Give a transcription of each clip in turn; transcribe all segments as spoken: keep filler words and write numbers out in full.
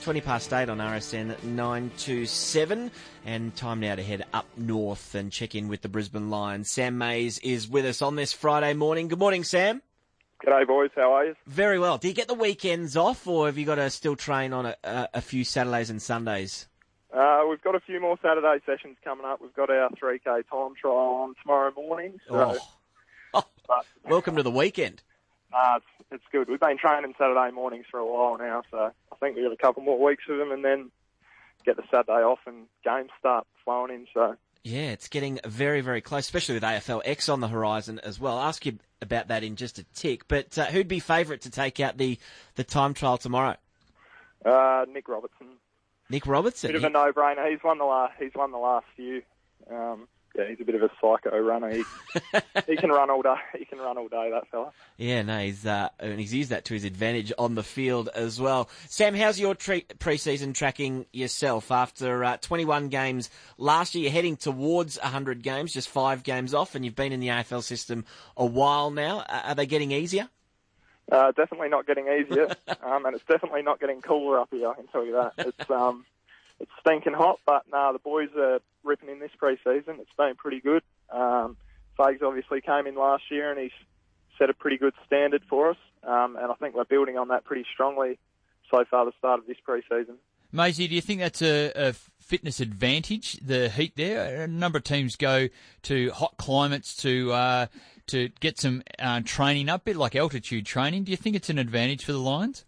twenty past eight on R S N nine two seven, and time now to head up north and check in with the Brisbane Lions. Sam Mays is with us on this Friday morning. Good morning, Sam. G'day, boys. How are you? Very well. Do you get the weekends off, or have you got to still train on a, a, a few Saturdays and Sundays? Uh, we've got a few more Saturday sessions coming up. We've got our three K time trial on tomorrow morning. So, oh. Oh. But, Welcome to the weekend. Uh, it's, it's good. We've been training Saturday mornings for a while now, so I think we've got a couple more weeks of them and then get the Saturday off and games start flowing in. So yeah, it's getting very, very close, especially with A F L X on the horizon as well. I'll ask you about that in just a tick. But uh, who'd be favourite to take out the, the time trial tomorrow? Uh, Nick Robertson. Nick Robertson? Bit of a no-brainer. He's won the last. He's won the last few. Um, yeah, he's a bit of a psycho runner. He, he can run all day. He can run all day, that fella. Yeah, no, he's uh, and he's used that to his advantage on the field as well. Sam, how's your tre- pre-season tracking yourself after uh, twenty-one games last year? You're heading towards one hundred games, just five games off, and you've been in the A F L system a while now. Uh, are they getting easier? Uh, definitely not getting easier, um, and it's definitely not getting cooler up here, I can tell you that. It's um, it's stinking hot, but no, the boys are ripping in this pre-season. It's been pretty good. Um, Fags obviously came in last year, and he's set a pretty good standard for us, um, and I think we're building on that pretty strongly so far the start of this pre-season. Maisie, do you think that's a, a fitness advantage, the heat there? A number of teams go to hot climates to uh, to get some uh, training up, a bit like altitude training. Do you think it's an advantage for the Lions?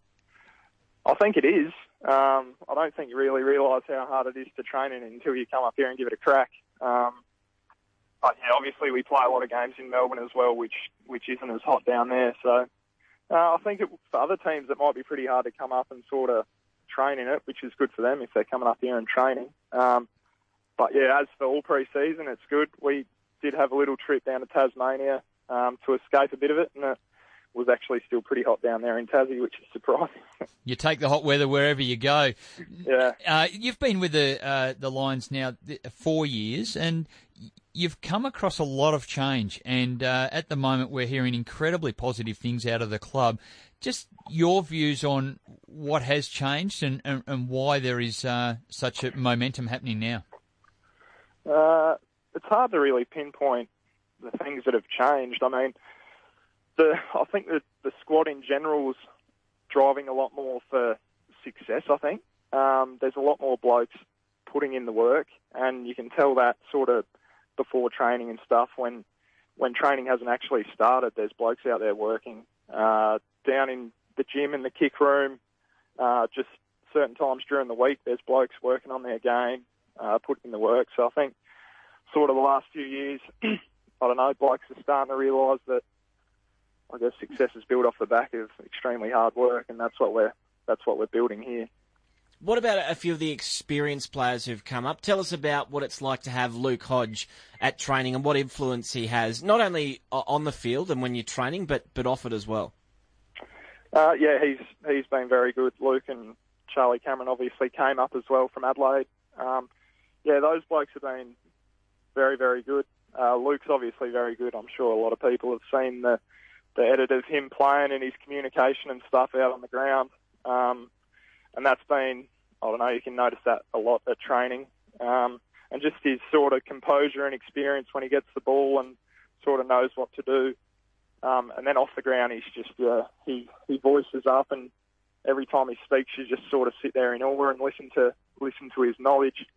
I think it is. Um, I don't think you really realise how hard it is to train in until you come up here and give it a crack. Um, but yeah, obviously we play a lot of games in Melbourne as well, which which isn't as hot down there. So uh, I think it, for other teams it might be pretty hard to come up and sort of train in it, which is good for them if they're coming up here and training. Um, but yeah, as for all pre-season, it's good. We did have a little trip down to Tasmania um, to escape a bit of it, and it was actually still pretty hot down there in Tassie, which is surprising. You take the hot weather wherever you go. Yeah. Uh, you've been with the uh, the Lions now four years, and you've come across a lot of change. And uh, at the moment, we're hearing incredibly positive things out of the club. Just your views on what has changed and, and, and why there is uh, such a momentum happening now. Uh, it's hard to really pinpoint the things that have changed. I mean, the I think that the squad in general is driving a lot more for success, I think. Um, there's a lot more blokes putting in the work, and you can tell that sort of before training and stuff. When when training hasn't actually started, there's blokes out there working. Uh, down in the gym, in the kick room, uh, just certain times during the week, there's blokes working on their game, uh, putting in the work. So I think sort of the last few years, I don't know, blokes are starting to realise that I guess success is built off the back of extremely hard work, and that's what we're that's what we're building here. What about a few of the experienced players who've come up? Tell us about what it's like to have Luke Hodge at training and what influence he has, not only on the field and when you're training, but but off it as well. Uh, yeah, he's he's been very good. Luke and Charlie Cameron obviously came up as well from Adelaide. Um, yeah, those blokes have been very, very good. Uh, Luke's obviously very good. I'm sure a lot of people have seen the the edit of him playing and his communication and stuff out on the ground. Um, and that's been, I don't know, you can notice that a lot at training. Um, and just his sort of composure and experience when he gets the ball and sort of knows what to do. Um, and then off the ground, he's just, uh, he, he voices up, and every time he speaks, you just sort of sit there in awe and listen to, listen to his knowledge.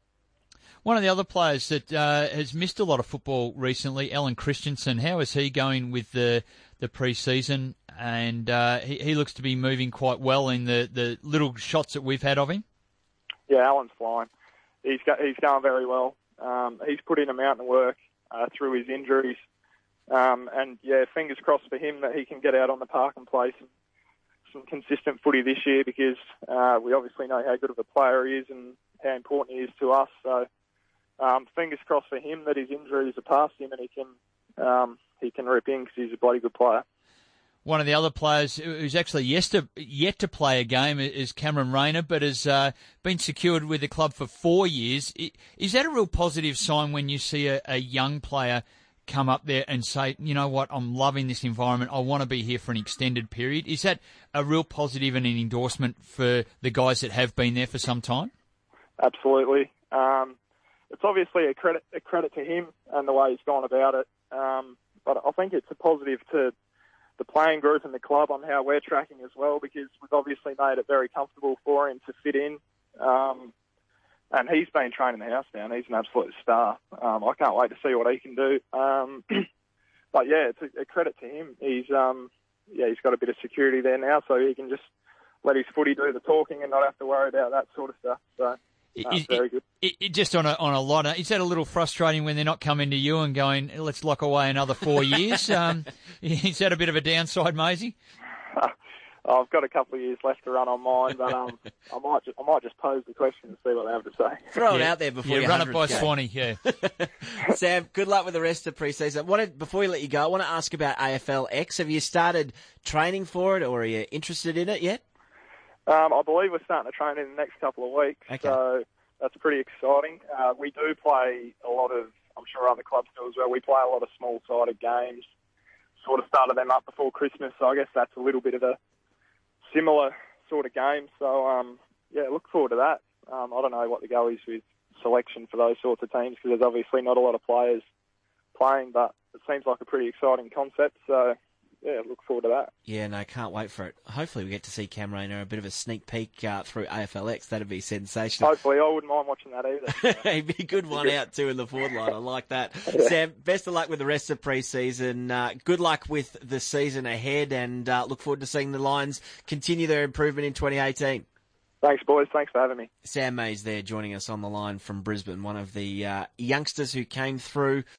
One of the other players that uh, has missed a lot of football recently, Alan Christensen. How is he going with the the pre-season? And uh, he, he looks to be moving quite well in the, the little shots that we've had of him. Yeah, Alan's flying. He's got, he's going very well. Um, he's put in a mountain of work uh, through his injuries. Um, and, yeah, fingers crossed for him that he can get out on the park and play some, some consistent footy this year, because uh, we obviously know how good of a player he is and how important he is to us. So um, fingers crossed for him that his injuries are past him and he can um, he can rip in, because he's a bloody good player. One of the other players who's actually yet to, yet to play a game is Cameron Rayner, but has uh, been secured with the club for four years. Is that a real positive sign when you see a, a young player come up there and say, you know what, I'm loving this environment. I want to be here for an extended period. Is that a real positive and an endorsement for the guys that have been there for some time? Absolutely. Um, it's obviously a credit a credit to him and the way he's gone about it. Um, but I think it's a positive to the playing group and the club on how we're tracking as well, because we've obviously made it very comfortable for him to fit in. Um, and he's been training the house down. He's an absolute star. Um, I can't wait to see what he can do. Um, but yeah, it's a, a credit to him. He's um, yeah, he's got a bit of security there now, so he can just let his footy do the talking and not have to worry about that sort of stuff. So. That's very good. It, it, just on a on a lot, is that a little frustrating when they're not coming to you and going, let's lock away another four years? Um, is that a bit of a downside, Maisie? I've got a couple of years left to run on mine, but um, I might just, I might just pose the question and see what they have to say. Throw it yeah. out there before yeah, you run it by K. Swanee. Yeah. Sam, good luck with the rest of pre-season. Wanted, before we let you go, I want to ask about A F L X. Have you started training for it, or are you interested in it yet? Um, I believe we're starting to train in the next couple of weeks, okay. So that's pretty exciting. Uh, we do play a lot of, I'm sure other clubs do as well, we play a lot of small-sided games, sort of started them up before Christmas, so I guess that's a little bit of a similar sort of game. So, um, yeah, look forward to that. Um, I don't know what the go is with selection for those sorts of teams, because there's obviously not a lot of players playing, but it seems like a pretty exciting concept, so... yeah, look forward to that. Yeah, no, can't wait for it. Hopefully we get to see Cam Rayner a bit of a sneak peek uh, through A F L X. That'd be sensational. Hopefully, I wouldn't mind watching that either. It'd be a good one out too in the forward line. I like that. Yeah. Sam, best of luck with the rest of pre-season. Uh, good luck with the season ahead, and uh, look forward to seeing the Lions continue their improvement in twenty eighteen. Thanks, boys. Thanks for having me. Sam Mays there joining us on the line from Brisbane, one of the uh, youngsters who came through